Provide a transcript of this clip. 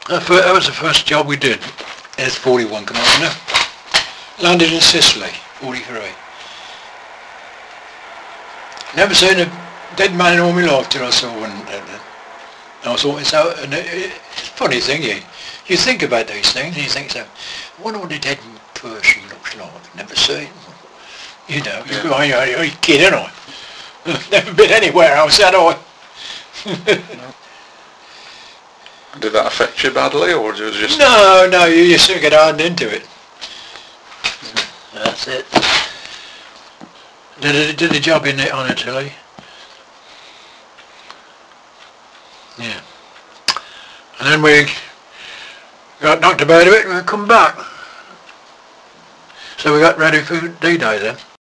That was the first job we did. S-41 Commander. Landed in Sicily, 43. Never seen a dead man in all my life till I saw one. I thought it's out, and it's a funny thing, you think about these things, and you think, so, I wonder what a dead person looks like. Never seen one. You know, yeah. you're kidding, I? Never been anywhere else, had I? Did that affect you badly, or was it just... No, you still get hardened into it. That's it. Did a job in it on Italy. Yeah. And then we got knocked about a bit and we come back. So we got ready for D-Day then.